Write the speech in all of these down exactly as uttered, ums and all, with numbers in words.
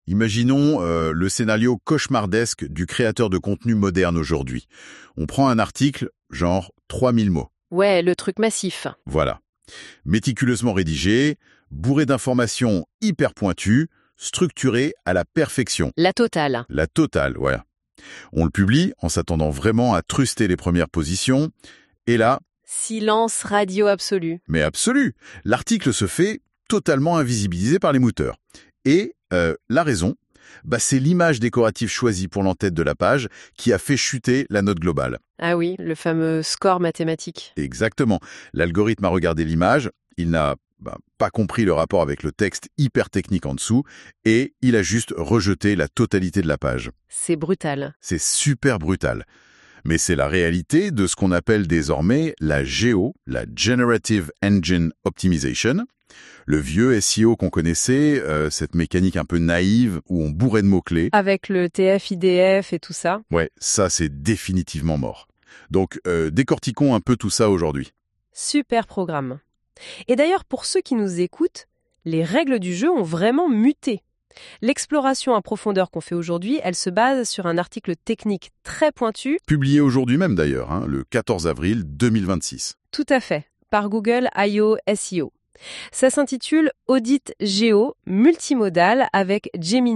Imaginons euh, le scénario cauchemardesque du créateur de contenu moderne aujourd'hui. On prend un article, genre trois mille mots. Ouais, le truc massif. Voilà. Méticuleusement rédigé, bourré d'informations hyper pointues, structuré à la perfection. La totale. La totale, ouais. On le publie en s'attendant vraiment à truster les premières positions. Et là... Silence radio absolu. Mais absolu. L'article se fait totalement invisibilisé par les moteurs. Et euh, la raison, bah, c'est l'image décorative choisie pour l'entête de la page qui a fait chuter la note globale. Ah oui, le fameux score mathématique. Exactement. L'algorithme a regardé l'image, il n'a bah, pas compris le rapport avec le texte hyper technique en dessous, et il a juste rejeté la totalité de la page. C'est brutal. C'est super brutal. Mais c'est la réalité de ce qu'on appelle désormais la G O, la Generative Engine Optimization. Le vieux S E O qu'on connaissait, euh, cette mécanique un peu naïve où on bourrait de mots-clés. Avec le T F I D F et tout ça. Ouais, ça c'est définitivement mort. Donc euh, décortiquons un peu tout ça aujourd'hui. Super programme. Et d'ailleurs, pour ceux qui nous écoutent, les règles du jeu ont vraiment muté. L'exploration à profondeur qu'on fait aujourd'hui, elle se base sur un article technique très pointu. Publié aujourd'hui même d'ailleurs, hein, le quatorze avril deux mille vingt-six. Tout à fait, par Google I O S E O. Ça s'intitule Audit Géo multimodal avec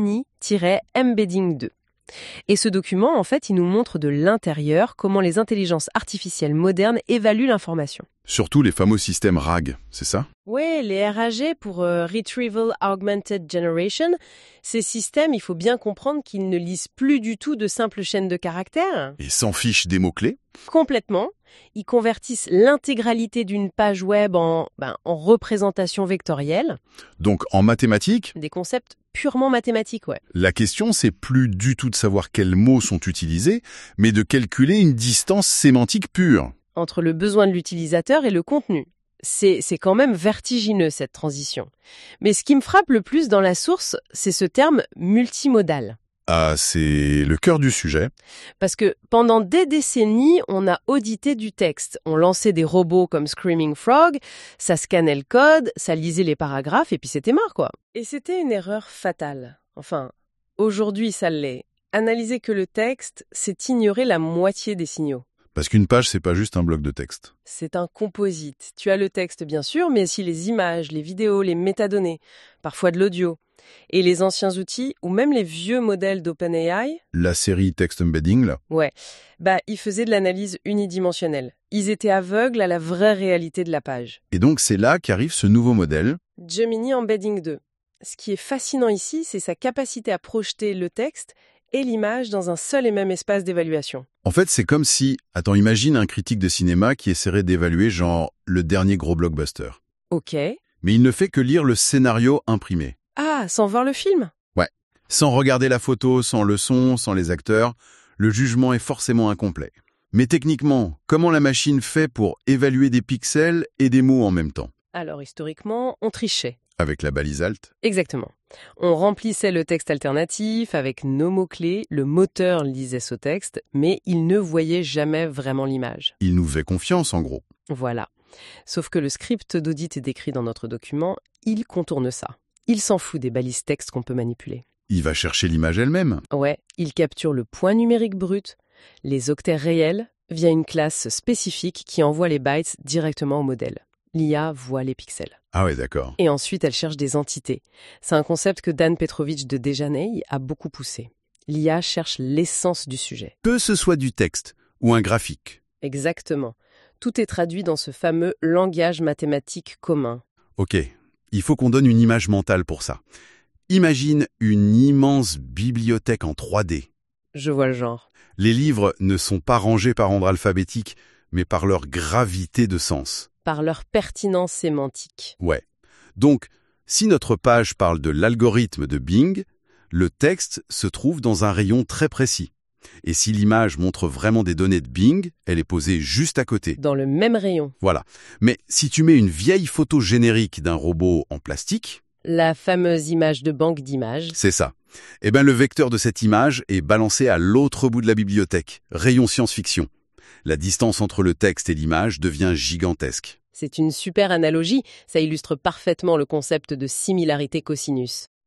Gemini-Embedding deux. Et ce document, en fait, il nous montre de l'intérieur comment les intelligences artificielles modernes évaluent l'information. Surtout les fameux systèmes R A G, c'est ça? Oui, les R A G pour euh, Retrieval Augmented Generation. Ces systèmes, il faut bien comprendre qu'ils ne lisent plus du tout de simples chaînes de caractères. Et s'en fichent des mots-clés? Complètement. Ils convertissent l'intégralité d'une page web en, ben, en représentation vectorielle. Donc en mathématiques? Des concepts purement mathématiques, ouais. La question, c'est plus du tout de savoir quels mots sont utilisés, mais de calculer une distance sémantique pure. Entre le besoin de l'utilisateur et le contenu. C'est, c'est quand même vertigineux, cette transition. Mais ce qui me frappe le plus dans la source, c'est ce terme multimodal. Ah, c'est le cœur du sujet. Parce que pendant des décennies, on a audité du texte. On lançait des robots comme Screaming Frog, ça scannait le code, ça lisait les paragraphes, et puis c'était marre, quoi. Et c'était une erreur fatale. Enfin, aujourd'hui, ça l'est. Analyser que le texte, c'est ignorer la moitié des signaux. Parce qu'une page, c'est pas juste un bloc de texte. C'est un composite. Tu as le texte, bien sûr, mais aussi les images, les vidéos, les métadonnées, parfois de l'audio. Et les anciens outils, ou même les vieux modèles d'OpenAI... La série Text Embedding, là? Ouais. Bah, ils faisaient de l'analyse unidimensionnelle. Ils étaient aveugles à la vraie réalité de la page. Et donc, c'est là qu'arrive ce nouveau modèle. Gemini Embedding deux. Ce qui est fascinant ici, c'est sa capacité à projeter le texte et l'image dans un seul et même espace d'évaluation. En fait, c'est comme si... Attends, imagine un critique de cinéma qui essaierait d'évaluer, genre, le dernier gros blockbuster. Ok. Mais il ne fait que lire le scénario imprimé. Ah, sans voir le film? Ouais. Sans regarder la photo, sans le son, sans les acteurs, le jugement est forcément incomplet. Mais techniquement, comment la machine fait pour évaluer des pixels et des mots en même temps? Alors, historiquement, on trichait. Avec la balise alt? Exactement. On remplissait le texte alternatif avec nos mots-clés, le moteur lisait ce texte, mais il ne voyait jamais vraiment l'image. Il nous fait confiance, en gros. Voilà. Sauf que le script d'audit est décrit dans notre document, il contourne ça. Il s'en fout des balises texte qu'on peut manipuler. Il va chercher l'image elle-même. Ouais, il capture le point numérique brut, les octets réels, via une classe spécifique qui envoie les bytes directement au modèle. L'I A voit les pixels. Ah ouais, d'accord. Et ensuite, elle cherche des entités. C'est un concept que Dan Petrovich de Dejanay a beaucoup poussé. L'I A cherche l'essence du sujet. Que ce soit du texte ou un graphique. Exactement. Tout est traduit dans ce fameux langage mathématique commun. Ok, il faut qu'on donne une image mentale pour ça. Imagine une immense bibliothèque en trois D. Je vois le genre. Les livres ne sont pas rangés par ordre alphabétique, mais par leur gravité de sens. Par leur pertinence sémantique. Ouais. Donc, si notre page parle de l'algorithme de Bing, le texte se trouve dans un rayon très précis. Et si l'image montre vraiment des données de Bing, elle est posée juste à côté. Dans le même rayon. Voilà. Mais si tu mets une vieille photo générique d'un robot en plastique... La fameuse image de banque d'images. C'est ça. Eh bien, le vecteur de cette image est balancé à l'autre bout de la bibliothèque, rayon science-fiction. La distance entre le texte et l'image devient gigantesque. C'est une super analogie, ça illustre parfaitement le concept de similarité cosinus. Ah,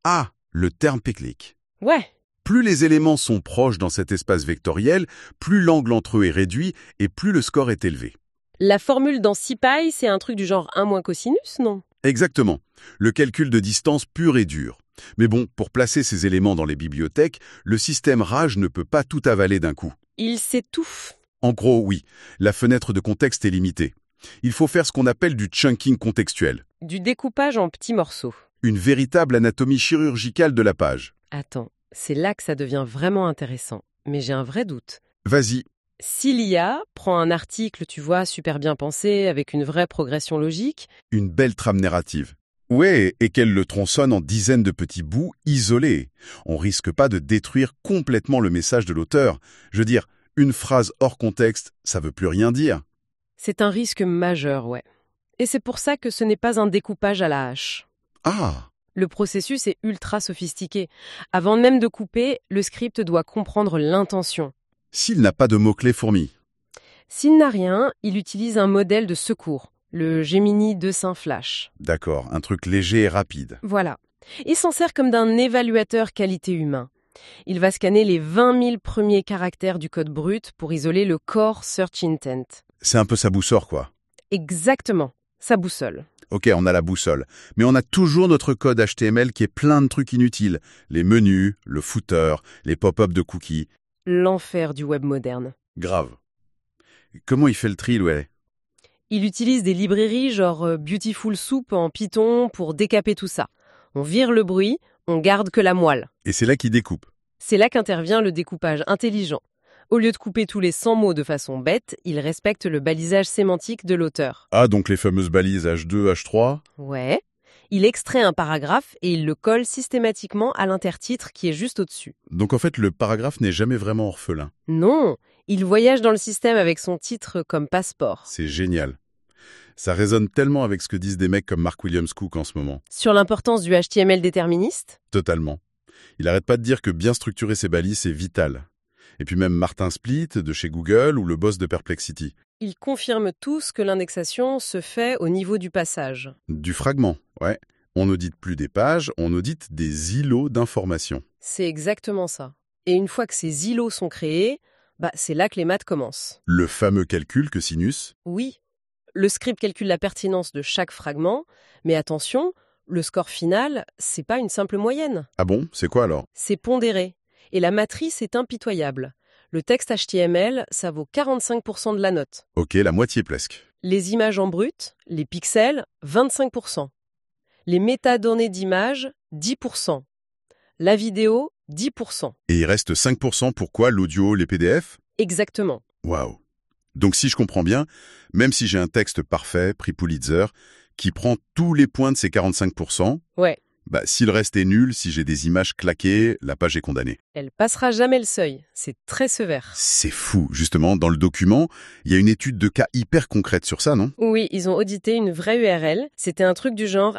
le terme péclic. Ouais. Plus les éléments sont proches dans cet espace vectoriel, plus l'angle entre eux est réduit et plus le score est élevé. La formule dans SciPy, c'est un truc du genre un moins cosinus, non? Exactement. Le calcul de distance pur et dur. Mais bon, pour placer ces éléments dans les bibliothèques, le système Rage ne peut pas tout avaler d'un coup. Il s'étouffe. En gros, oui, la fenêtre de contexte est limitée. Il faut faire ce qu'on appelle du chunking contextuel, Du découpage en petits morceaux. une véritable anatomie chirurgicale de la page. Attends, c'est là que ça devient vraiment intéressant. Mais j'ai un vrai doute. Vas-y. Si l'I A prend un article, tu vois, super bien pensé, avec une vraie progression logique, Une belle trame narrative. Ouais, et qu'elle le tronçonne en dizaines de petits bouts isolés. On risque pas de détruire complètement le message de l'auteur. Je veux dire, une phrase hors contexte, ça veut plus rien dire. c'est un risque majeur, ouais. Et c'est pour ça que ce n'est pas un découpage à la hache. Ah, Le processus est ultra sophistiqué. Avant même de couper, le script doit comprendre l'intention. s'il n'a pas de mots-clés fourmis. S'il n'a rien, il utilise un modèle de secours, le Gemini deux cents Flash. D'accord, un truc léger et rapide. Voilà. Il s'en sert comme d'un évaluateur qualité humain. Il va scanner les vingt mille premiers caractères du code brut pour isoler le core search intent. C'est un peu sa boussole, quoi. Exactement, sa boussole. Ok, on a la boussole. Mais on a toujours notre code H T M L qui est plein de trucs inutiles. Les menus, le footer, les pop-up de cookies. L'enfer du web moderne. Grave. Comment il fait le tri, ouais? Il utilise des librairies genre euh, Beautiful Soup en Python pour décaper tout ça. On vire le bruit, on garde que la moelle. Et c'est là qu'il découpe. C'est là qu'intervient le découpage intelligent. Au lieu de couper tous les cent mots de façon bête, il respecte le balisage sémantique de l'auteur. Ah, donc les fameuses balises H deux, H trois? Ouais. Il extrait un paragraphe et il le colle systématiquement à l'intertitre qui est juste au-dessus. Donc en fait, le paragraphe n'est jamais vraiment orphelin. Non, il voyage dans le système avec son titre comme passeport. C'est génial. Ça résonne tellement avec ce que disent des mecs comme Mark Williams Cook en ce moment. Sur l'importance du H T M L déterministe, Totalement. Il arrête pas de dire que bien structurer ses balises, c'est vital. Et puis même Martin Split de chez Google ou le boss de Perplexity. ils confirment tous que l'indexation se fait au niveau du passage. Du fragment, ouais. On n'audite plus des pages, on audite des îlots d'informations. C'est exactement ça. Et une fois que ces îlots sont créés, bah c'est là que les maths commencent. Le fameux calcul que Sinus. Oui, le script calcule la pertinence de chaque fragment, mais attention, le score final, c'est pas une simple moyenne. Ah bon, c'est quoi alors? C'est pondéré. Et la matrice est impitoyable. Le texte H T M L, ça vaut quarante-cinq pour cent de la note. Ok, la moitié presque. Les images en brut, les pixels, vingt-cinq pour cent. Les métadonnées d'images, dix pour cent. La vidéo, dix pour cent. Et il reste cinq pour cent pour quoi? L'audio, les P D F? Exactement. Waouh. Donc si je comprends bien, même si j'ai un texte parfait, prix Pulitzer, qui prend tous les points de ces quarante-cinq pour cent, Ouais, bah, si le reste est nul, si j'ai des images claquées, la page est condamnée. elle passera jamais le seuil. C'est très sévère. C'est fou. Justement, dans le document, il y a une étude de cas hyper concrète sur ça, non? Oui, ils ont audité une vraie U R L. C'était un truc du genre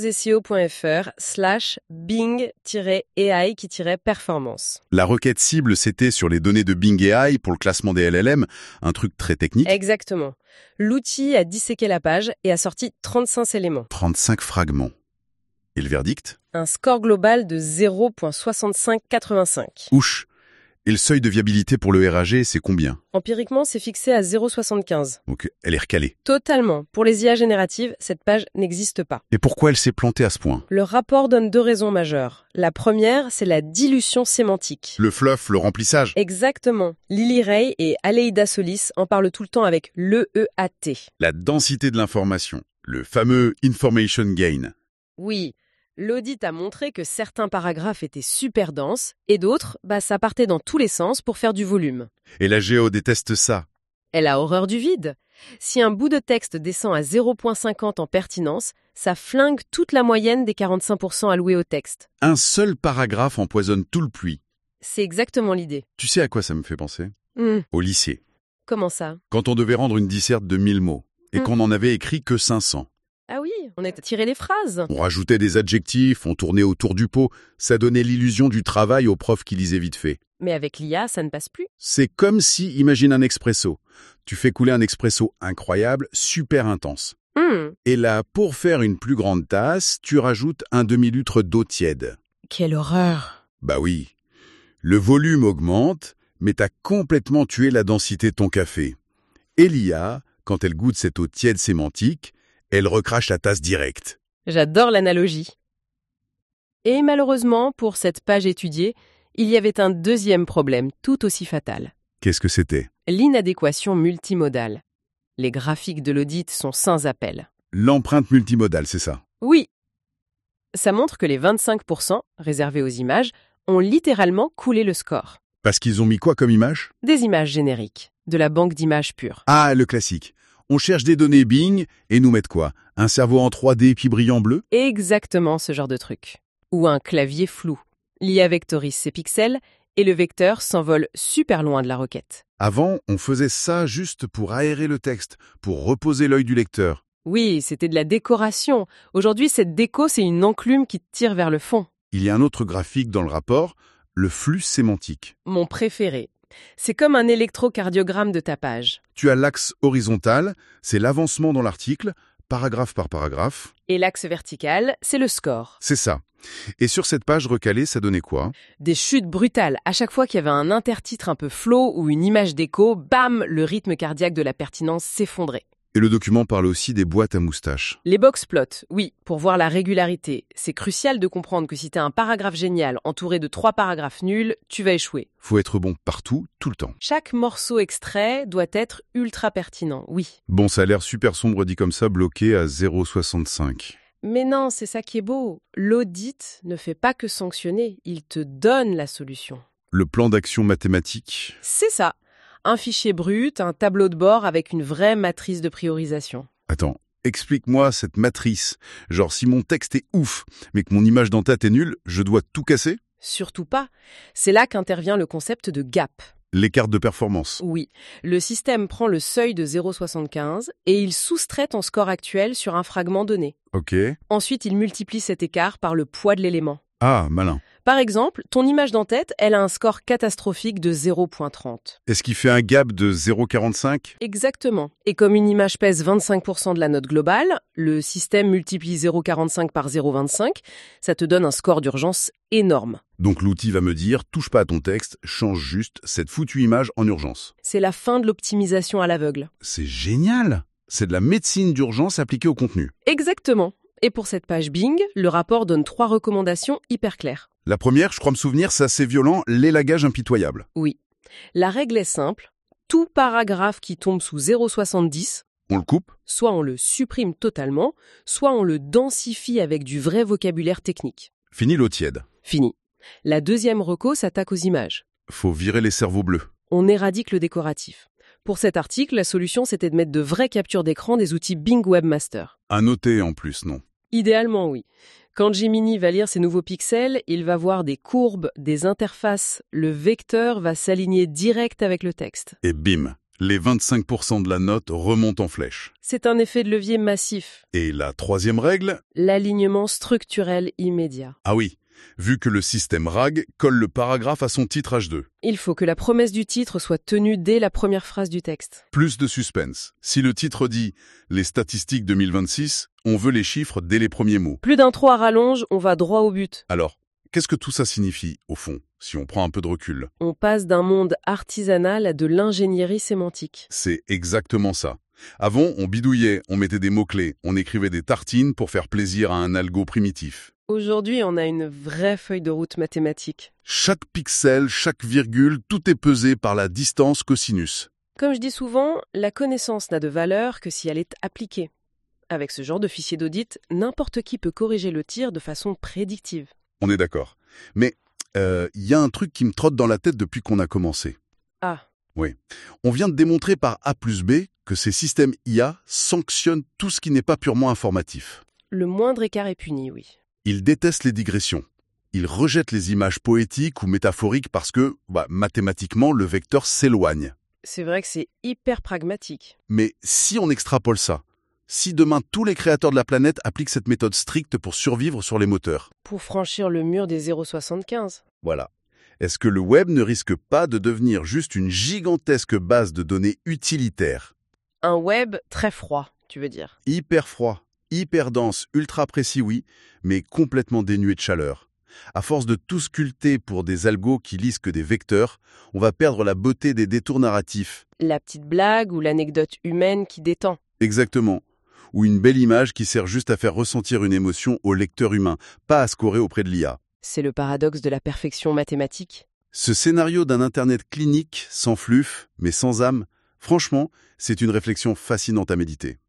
ioseo.fr slash bing-ai performance. La requête cible, c'était sur les données de Bing A I pour le classement des L L M, un truc très technique. Exactement. L'outil a disséqué la page et a sorti trente-cinq éléments. trente-cinq fragments. Et le verdict? Un score global de zéro virgule soixante-cinq quatre-vingt-cinq. Ouch. Et le seuil de viabilité pour le R A G, c'est combien? Empiriquement, c'est fixé à zéro virgule soixante-quinze. Donc, elle est recalée. Totalement. Pour les I A génératives, cette page n'existe pas. Et pourquoi elle s'est plantée à ce point? Le rapport donne deux raisons majeures. La première, c'est la dilution sémantique. Le fluff, le remplissage? Exactement. Lily Ray et Aleida Solis en parlent tout le temps avec l'E E A T. La densité de l'information. Le fameux information gain. Oui, l'audit a montré que certains paragraphes étaient super denses et d'autres, bah ça partait dans tous les sens pour faire du volume. Et la Géo déteste ça. Elle a horreur du vide. Si un bout de texte descend à zéro virgule cinquante en pertinence, ça flingue toute la moyenne des quarante-cinq pour cent alloués au texte. Un seul paragraphe empoisonne tout le puits. C'est exactement l'idée. Tu sais à quoi ça me fait penser? Hmm, Au lycée. comment ça? Quand on devait rendre une disserte de mille mots, et Hmm. qu'on n'en avait écrit que cinq cents. Ah oui, on a tiré les phrases. On rajoutait des adjectifs, on tournait autour du pot, ça donnait l'illusion du travail au prof qui lisait vite fait. Mais avec l'I A, ça ne passe plus. C'est comme si, imagine un expresso. Tu fais couler un expresso incroyable, super intense. Hmm, Et là, pour faire une plus grande tasse, tu rajoutes un demi-litre d'eau tiède. Quelle horreur! Bah oui. Le volume augmente, mais t'as complètement tué la densité de ton café. Et l'I A, quand elle goûte cette eau tiède sémantique, elle recrache la tasse directe. J'adore l'analogie. Et malheureusement, pour cette page étudiée, il y avait un deuxième problème tout aussi fatal. Qu'est-ce que c'était? L'inadéquation multimodale. Les graphiques de l'audit sont sans appel. L'empreinte multimodale, c'est ça? Oui. Ça montre que les vingt-cinq pour cent réservés aux images ont littéralement coulé le score. Parce qu'ils ont mis quoi comme image? Des images génériques, de la banque d'images pure. Ah, le classique. On cherche des données Bing et nous mettent quoi? Un cerveau en trois D puis brillant bleu? Exactement ce genre de truc. Ou un clavier flou. L'I A vectorise ses pixels et le vecteur s'envole super loin de la requête. Avant, on faisait ça juste pour aérer le texte, pour reposer l'œil du lecteur. Oui, c'était de la décoration. Aujourd'hui, cette déco, c'est une enclume qui te tire vers le fond. Il y a un autre graphique dans le rapport, le flux sémantique. Mon préféré. C'est comme un électrocardiogramme de ta page. Tu as l'axe horizontal, c'est l'avancement dans l'article, paragraphe par paragraphe. Et l'axe vertical, c'est le score. C'est ça. Et sur cette page recalée, ça donnait quoi? Des chutes brutales. À chaque fois qu'il y avait un intertitre un peu flow ou une image d'écho, bam, le rythme cardiaque de la pertinence s'effondrait. Et le document parle aussi des boîtes à moustaches. Les box plots, oui, pour voir la régularité. C'est crucial de comprendre que si tu as un paragraphe génial entouré de trois paragraphes nuls, tu vas échouer. Faut être bon partout, tout le temps. Chaque morceau extrait doit être ultra pertinent, oui. Bon, ça a l'air super sombre dit comme ça, bloqué à zéro virgule soixante-cinq. Mais non, c'est ça qui est beau. L'audit ne fait pas que sanctionner, il te donne la solution. Le plan d'action mathématique? C'est ça. Un fichier brut, un tableau de bord avec une vraie matrice de priorisation. Attends, explique-moi cette matrice. Genre, si mon texte est ouf, mais que mon image d'en-tête est nulle, je dois tout casser? Surtout pas. C'est là qu'intervient le concept de gap. L'écart de performance. Oui, le système prend le seuil de zéro virgule soixante-quinze et il soustrait ton score actuel sur un fragment donné. Ok. Ensuite, il multiplie cet écart par le poids de l'élément. Ah, malin. Par exemple, ton image d'en-tête, elle a un score catastrophique de zéro virgule trente. Est-ce qu'il fait un gap de zéro virgule quarante-cinq? Exactement. Et comme une image pèse vingt-cinq pour cent de la note globale, le système multiplie zéro virgule quarante-cinq par zéro virgule vingt-cinq, ça te donne un score d'urgence énorme. Donc l'outil va me dire, touche pas à ton texte, change juste cette foutue image en urgence. C'est la fin de l'optimisation à l'aveugle. C'est génial! C'est de la médecine d'urgence appliquée au contenu. Exactement. Et pour cette page Bing, le rapport donne trois recommandations hyper claires. La première, je crois me souvenir, c'est assez violent, l'élagage impitoyable. Oui. La règle est simple. Tout paragraphe qui tombe sous zéro virgule soixante-dix, On le coupe? soit on le supprime totalement, soit on le densifie avec du vrai vocabulaire technique. Fini l'eau tiède. Fini. La deuxième reco s'attaque aux images. Faut virer les cerveaux bleus. On éradique le décoratif. Pour cet article, la solution c'était de mettre de vraies captures d'écran des outils Bing Webmaster. À noter en plus, non? Idéalement, oui. Quand Gemini va lire ces nouveaux pixels, il va voir des courbes, des interfaces. Le vecteur va s'aligner direct avec le texte. Et bim, les vingt-cinq pour cent de la note remontent en flèche. C'est un effet de levier massif. Et la troisième règle? L'alignement structurel immédiat. Ah oui, vu que le système R A G colle le paragraphe à son titre H deux. Il faut que la promesse du titre soit tenue dès la première phrase du texte. Plus de suspense. Si le titre dit « Les statistiques deux mille vingt-six », on veut les chiffres dès les premiers mots. Plus d'intro à rallonge, on va droit au but. Alors, qu'est-ce que tout ça signifie, au fond, si on prend un peu de recul? On passe d'un monde artisanal à de l'ingénierie sémantique. C'est exactement ça. Avant, on bidouillait, on mettait des mots-clés, on écrivait des tartines pour faire plaisir à un algo primitif. Aujourd'hui, on a une vraie feuille de route mathématique. Chaque pixel, chaque virgule, tout est pesé par la distance cosinus. Comme je dis souvent, la connaissance n'a de valeur que si elle est appliquée. Avec ce genre de fichier d'audit, n'importe qui peut corriger le tir de façon prédictive. On est d'accord. Mais il euh, y a un truc qui me trotte dans la tête depuis qu'on a commencé. Ah. Oui. On vient de démontrer par A plus B que ces systèmes I A sanctionnent tout ce qui n'est pas purement informatif. Le moindre écart est puni, oui. Ils détestent les digressions. Ils rejettent les images poétiques ou métaphoriques parce que, bah, mathématiquement, le vecteur s'éloigne. C'est vrai que c'est hyper pragmatique. Mais si on extrapole ça, si demain tous les créateurs de la planète appliquent cette méthode stricte pour survivre sur les moteurs? Pour franchir le mur des zéro virgule soixante-quinze. Voilà. Est-ce que le web ne risque pas de devenir juste une gigantesque base de données utilitaire? Un web très froid, tu veux dire? Hyper froid, hyper dense, ultra précis, oui, mais complètement dénué de chaleur. À force de tout sculpter pour des algos qui lisent que des vecteurs, on va perdre la beauté des détours narratifs. La petite blague ou l'anecdote humaine qui détend. Exactement. Ou une belle image qui sert juste à faire ressentir une émotion au lecteur humain, pas à scorer auprès de l'I A. C'est le paradoxe de la perfection mathématique. Ce scénario d'un Internet clinique, sans fluff, mais sans âme, franchement, c'est une réflexion fascinante à méditer.